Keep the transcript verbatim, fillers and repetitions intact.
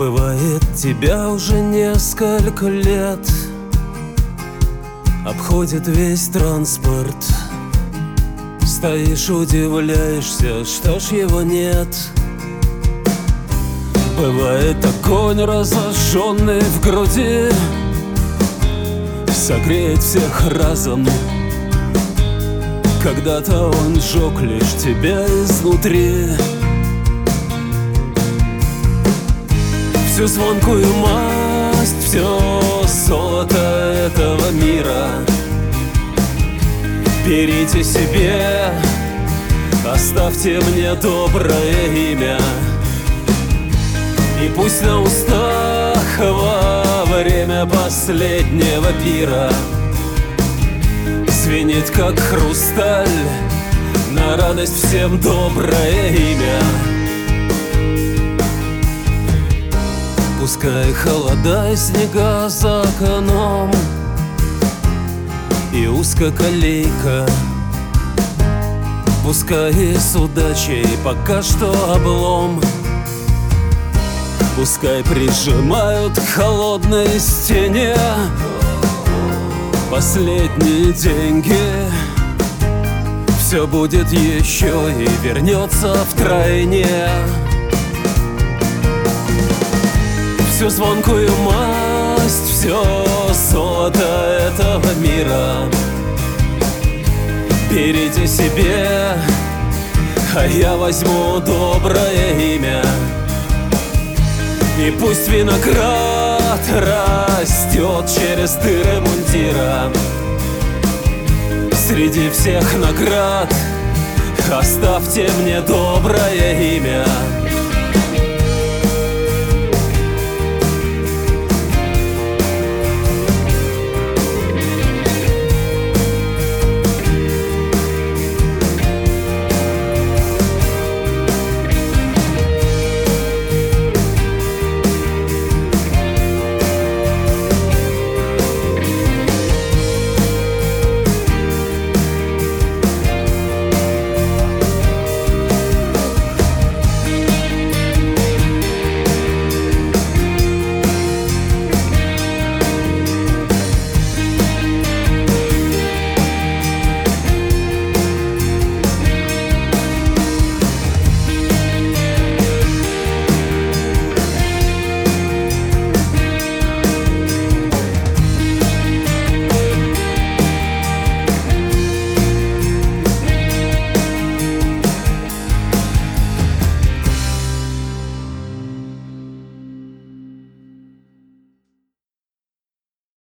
Бывает, тебя уже несколько лет обходит весь транспорт. Стоишь, удивляешься, что ж его нет. Бывает, огонь, разожженный в груди, согреет всех разом. Когда-то он сжег лишь тебя изнутри. Всю звонкую масть, все золото этого мира берите себе, оставьте мне доброе имя. И пусть на устах во время последнего пира звенит, как хрусталь, на радость всем доброе имя. Пускай холода и снега за окном и узкоколейка, пускай и с удачей пока что облом, пускай прижимают к холодной стене последние деньги. Все будет еще и вернется втройне. Всю звонкую масть, все золото этого мира берите себе, а я возьму доброе имя. И пусть виноград растет через дыры мундира, среди всех наград оставьте мне доброе имя.